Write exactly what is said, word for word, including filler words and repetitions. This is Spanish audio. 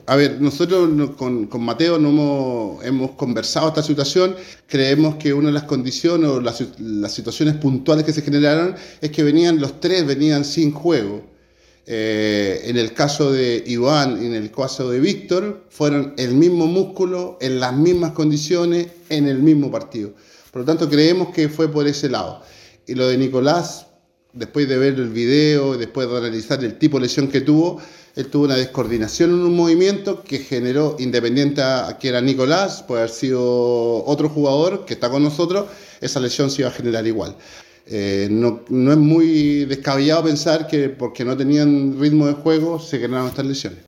A ver, nosotros no- con, con Mateo no hemos, hemos conversado esta situación. Creemos que una de las condiciones o las, las situaciones puntuales que se generaron es que venían los tres, venían sin juego. Eh, en el caso de Iván y en el caso de Víctor, fueron el mismo músculo, en las mismas condiciones, en el mismo partido. Por lo tanto, creemos que fue por ese lado. Y lo de Nicolás, después de ver el video, después de analizar el tipo de lesión que tuvo, él tuvo una descoordinación en un movimiento que generó, independiente a que era Nicolás, puede haber sido otro jugador que está con nosotros, esa lesión se iba a generar igual. Eh, no, no es muy descabellado pensar que porque no tenían ritmo de juego se generaron estas lesiones.